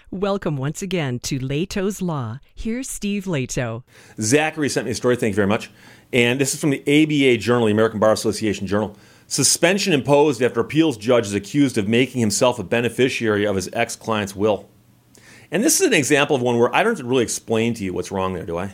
Welcome once again to Leto's Law. Here's Steve Leto. Zachary sent me a story, thank you very much. And this is from the ABA Journal, the American Bar Association Journal. Suspension imposed after appeals judge is accused of making himself a beneficiary of his ex-client's will. And this is an example of one where I don't have to really explain to you what's wrong there, do I?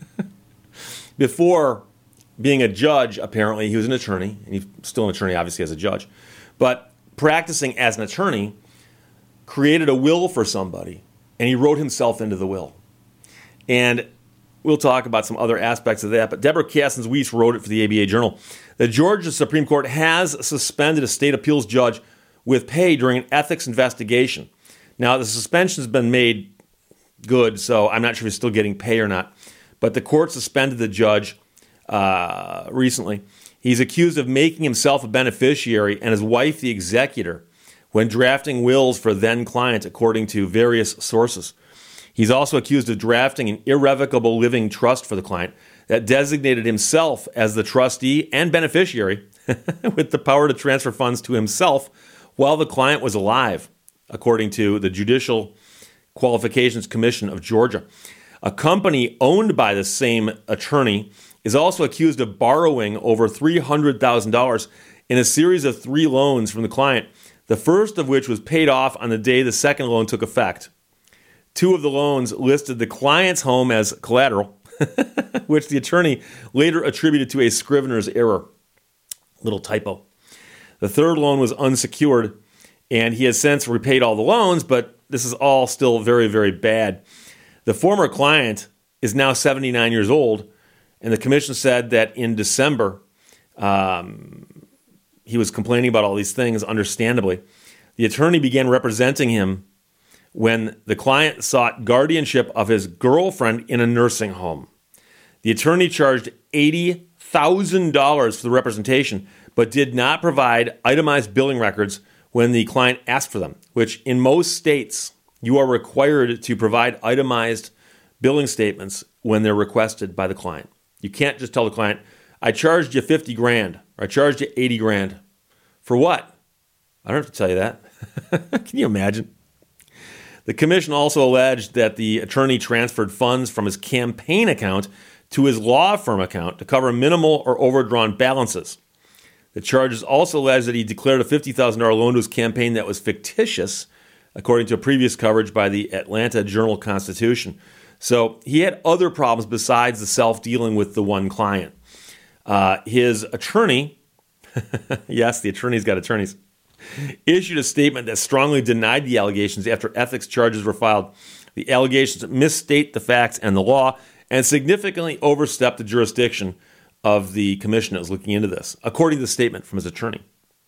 Before being a judge, apparently, he was an attorney, and he's still an attorney, obviously, as a judge. But practicing as an attorney, created a will for somebody, and he wrote himself into the will. And we'll talk about some other aspects of that, but Deborah Kassens-Weiss wrote it for the ABA Journal. The Georgia Supreme Court has suspended a state appeals judge with pay during an ethics investigation. Now, the suspension has been made good, so I'm not sure if he's still getting pay or not. But the court suspended the judge recently. He's accused of making himself a beneficiary and his wife the executor when drafting wills for then-client, according to various sources. He's also accused of drafting an irrevocable living trust for the client that designated himself as the trustee and beneficiary with the power to transfer funds to himself while the client was alive, according to the Judicial Qualifications Commission of Georgia. A company owned by the same attorney is also accused of borrowing over $300,000 in a series of 3 loans from the client, the first of which was paid off on the day the second loan took effect. 2 of the loans listed the client's home as collateral, which the attorney later attributed to a scrivener's error. Little typo. The third loan was unsecured, and he has since repaid all the loans, but this is all still very, very bad. The former client is now 79 years old, and the commission said that in December, he was complaining about all these things, understandably. The attorney began representing him when the client sought guardianship of his girlfriend in a nursing home. The attorney charged $80,000 for the representation, but did not provide itemized billing records when the client asked for them, which in most states, you are required to provide itemized billing statements when they're requested by the client. You can't just tell the client, I charged you $50,000, or I charged you $80,000. For what? I don't have to tell you that. Can you imagine? The commission also alleged that the attorney transferred funds from his campaign account to his law firm account to cover minimal or overdrawn balances. The charges also alleged that he declared a $50,000 loan to his campaign that was fictitious, according to a previous coverage by the Atlanta Journal-Constitution. So he had other problems besides the self-dealing with the one client. His attorney, yes, the attorney's got attorneys, issued a statement that strongly denied the allegations after ethics charges were filed. The allegations misstate the facts and the law and significantly overstep the jurisdiction of the commission that was looking into this, according to the statement from his attorney.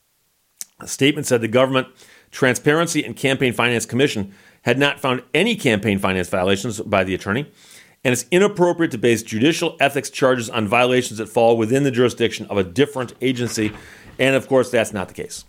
The statement said the Government Transparency and Campaign Finance Commission had not found any campaign finance violations by the attorney, and it's inappropriate to base judicial ethics charges on violations that fall within the jurisdiction of a different agency, and of course that's not the case.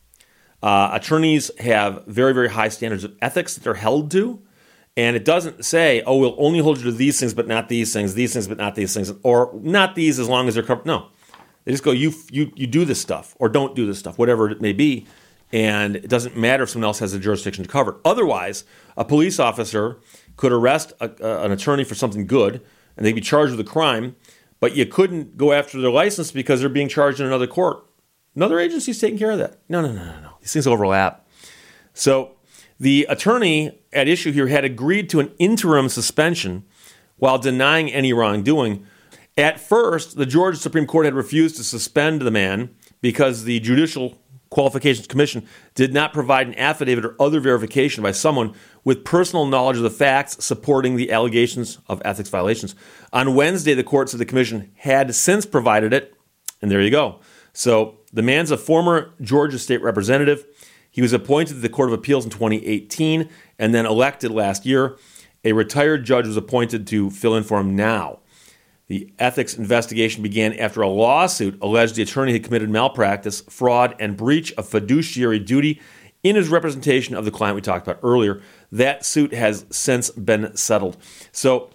Attorneys have very, very high standards of ethics that they're held to, and it doesn't say, oh, we'll only hold you to these things but not these things but not these things, or not these as long as they're covered. No. They just go, you do this stuff, or don't do this stuff, whatever it may be, and it doesn't matter if someone else has the jurisdiction to cover it. Otherwise, a police officer could arrest an attorney for something good, and they'd be charged with a crime, but you couldn't go after their license because they're being charged in another court. Another agency's taking care of that. No. These things overlap. So the attorney at issue here had agreed to an interim suspension while denying any wrongdoing. At first, the Georgia Supreme Court had refused to suspend the man because the Judicial Qualifications Commission did not provide an affidavit or other verification by someone with personal knowledge of the facts supporting the allegations of ethics violations. On Wednesday, the court said the commission had since provided it, and there you go. So the man's a former Georgia state representative. He was appointed to the Court of Appeals in 2018 and then elected last year. A retired judge was appointed to fill in for him now. The ethics investigation began after a lawsuit alleged the attorney had committed malpractice, fraud, and breach of fiduciary duty in his representation of the client we talked about earlier. That suit has since been settled. So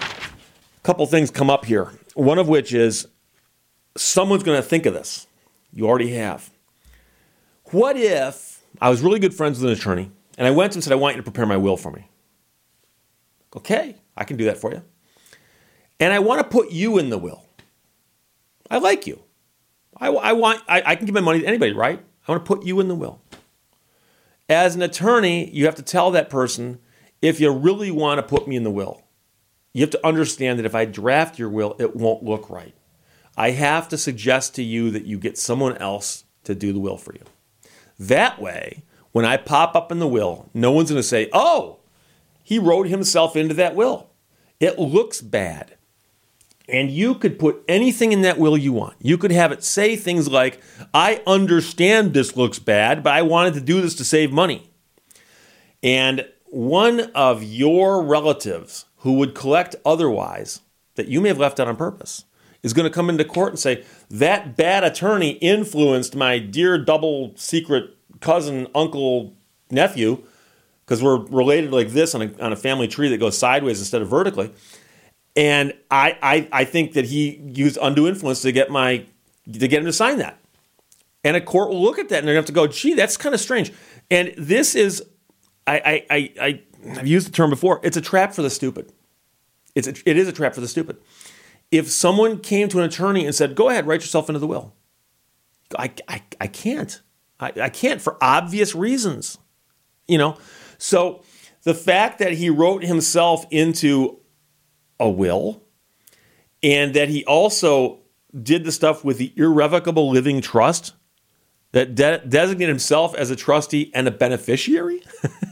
a couple things come up here, one of which is someone's going to think of this. You already have. What if I was really good friends with an attorney, And I went to him and said, I want you to prepare my will for me. Okay, I can do that for you. And I want to put you in the will. I like you. I can give my money to anybody, right? I want to put you in the will. As an attorney, you have to tell that person, if you really want to put me in the will, you have to understand that if I draft your will, it won't look right. I have to suggest to you that you get someone else to do the will for you. That way, when I pop up in the will, no one's going to say, oh, he wrote himself into that will. It looks bad. And you could put anything in that will you want. You could have it say things like, I understand this looks bad, but I wanted to do this to save money. And one of your relatives who would collect otherwise, that you may have left out on purpose, is going to come into court and say, that bad attorney influenced my dear double secret cousin, uncle, nephew, because we're related like this on a family tree that goes sideways instead of vertically. And I think that he used undue influence to get him to sign that. And a court will look at that and they're going to have to go, gee, that's kind of strange. And this is, I've used the term before, it's a trap for the stupid. It is a trap for the stupid. If someone came to an attorney and said, go ahead, write yourself into the will. I can't. I can't for obvious reasons. So the fact that he wrote himself into a will, and that he also did the stuff with the irrevocable living trust that designated himself as a trustee and a beneficiary.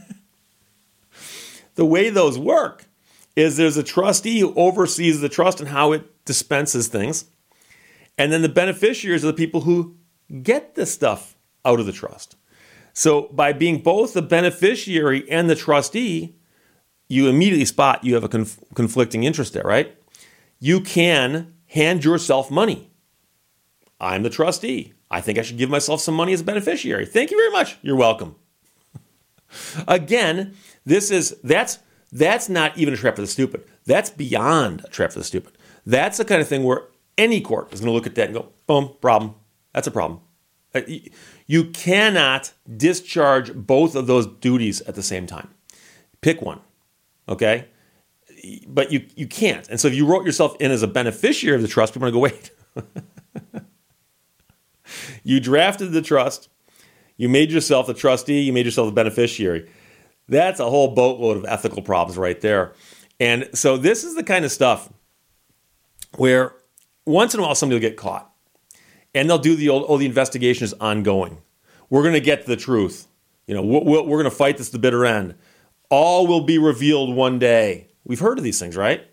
The way those work is there's a trustee who oversees the trust and how it dispenses things, and then the beneficiaries are the people who get the stuff out of the trust. So by being both the beneficiary and the trustee, you immediately spot you have a conflicting interest there, right? You can hand yourself money. I'm the trustee. I think I should give myself some money as a beneficiary. Thank you very much. You're welcome. Again, that's not even a trap for the stupid. That's beyond a trap for the stupid. That's the kind of thing where any court is going to look at that and go, boom, problem. That's a problem. You cannot discharge both of those duties at the same time. Pick one. Okay? But you can't. And so if you wrote yourself in as a beneficiary of the trust, people are going to go, wait. You drafted the trust. You made yourself the trustee. You made yourself the beneficiary. That's a whole boatload of ethical problems right there. And so this is the kind of stuff where once in a while somebody will get caught. And they'll do the investigation is ongoing. We're going to get to the truth. We're going to fight this to the bitter end. All will be revealed one day. We've heard of these things, right?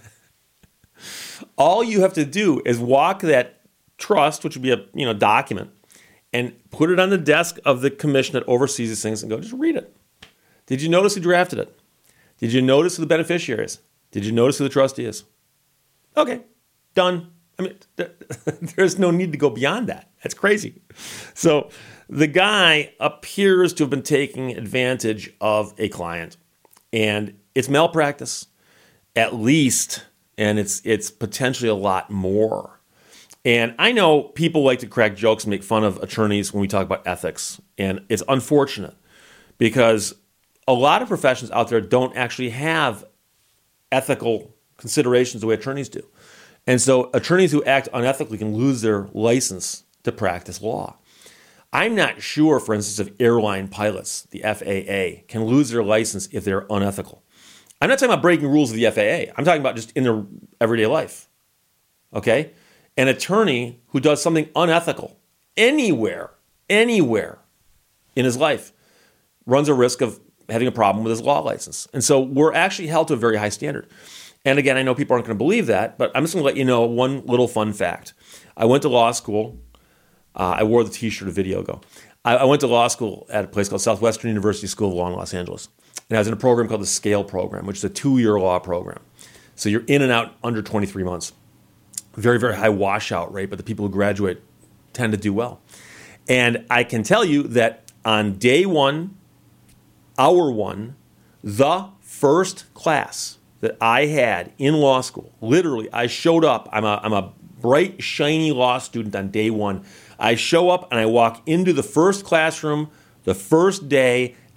All you have to do is walk that trust, which would be a document, and put it on the desk of the commission that oversees these things and go, just read it. Did you notice who drafted it? Did you notice who the beneficiary is? Did you notice who the trustee is? Okay, done. I mean, there's no need to go beyond that. That's crazy. So the guy appears to have been taking advantage of a client, and it's malpractice, at least, and it's potentially a lot more. And I know people like to crack jokes and make fun of attorneys when we talk about ethics, and it's unfortunate because a lot of professions out there don't actually have ethical considerations the way attorneys do. And so attorneys who act unethically can lose their license to practice law. I'm not sure, for instance, if airline pilots, the FAA, can lose their license if they're unethical. I'm not talking about breaking rules of the FAA. I'm talking about just in their everyday life. Okay? An attorney who does something unethical anywhere in his life runs a risk of having a problem with his law license. And so we're actually held to a very high standard. And again, I know people aren't going to believe that, but I'm just going to let you know one little fun fact. I went to law school. I wore the T-shirt a video ago. I went to law school at a place called Southwestern University School of Law in Los Angeles. And I was in a program called the SCALE program, which is a 2-year law program. So you're in and out under 23 months. Very, very high washout rate, but the people who graduate tend to do well. And I can tell you that on day one, hour one, the first class that I had in law school, literally, I showed up. I'm a bright, shiny law student on day one. I show up and I walk into the first classroom the first day,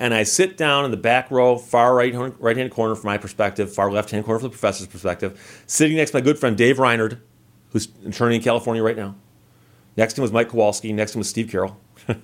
and I sit down in the back row, far right-hand corner from my perspective, far left-hand corner from the professor's perspective, sitting next to my good friend Dave Reinard, who's an attorney in California right now. Next to him was Mike Kowalski. Next to him was Steve Carroll. I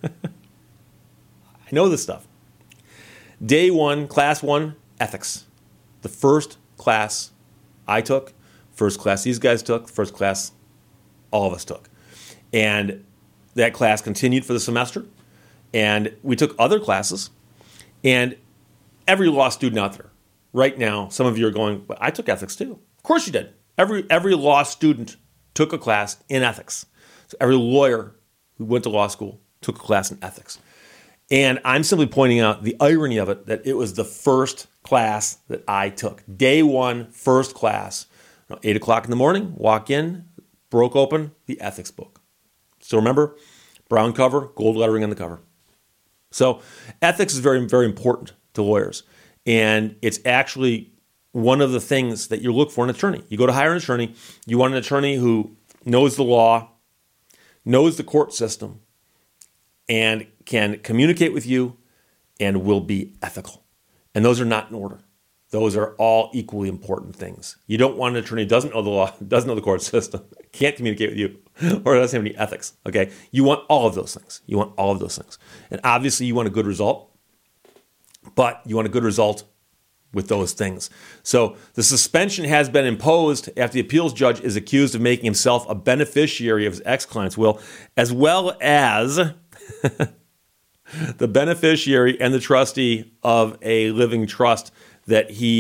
know this stuff. Day one, class one, ethics. The first class I took, first class these guys took, first class all of us took. And that class continued for the semester. And we took other classes. And every law student out there, right now, some of you are going, but I took ethics too. Of course you did. Every law student took a class in ethics. So every lawyer who went to law school took a class in ethics. And I'm simply pointing out the irony of it, that it was the first class that I took. Day one, first class. 8 o'clock in the morning, walk in, broke open the ethics book. So remember, brown cover, gold lettering on the cover. So ethics is very, very important to lawyers. And it's actually one of the things that you look for in an attorney. You go to hire an attorney, you want an attorney who knows the law, knows the court system, and can communicate with you and will be ethical. And those are not in order. Those are all equally important things. You don't want an attorney who doesn't know the law, doesn't know the court system, can't communicate with you, or doesn't have any ethics. Okay? You want all of those things. You want all of those things. And obviously you want a good result, but you want a good result with those things. So the suspension has been imposed after the appeals judge is accused of making himself a beneficiary of his ex-client's will, as well as the beneficiary and the trustee of a living trust that he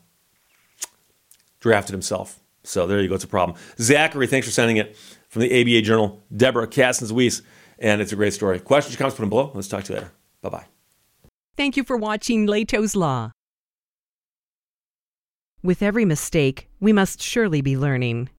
drafted himself. So there you go. It's a problem. Zachary, thanks for sending it from the ABA Journal. Deborah Kassens-Weiss, and it's a great story. Questions, comments, put them below. Let's talk to you later. Bye-bye. Thank you for watching Lehto's Law. With every mistake, we must surely be learning.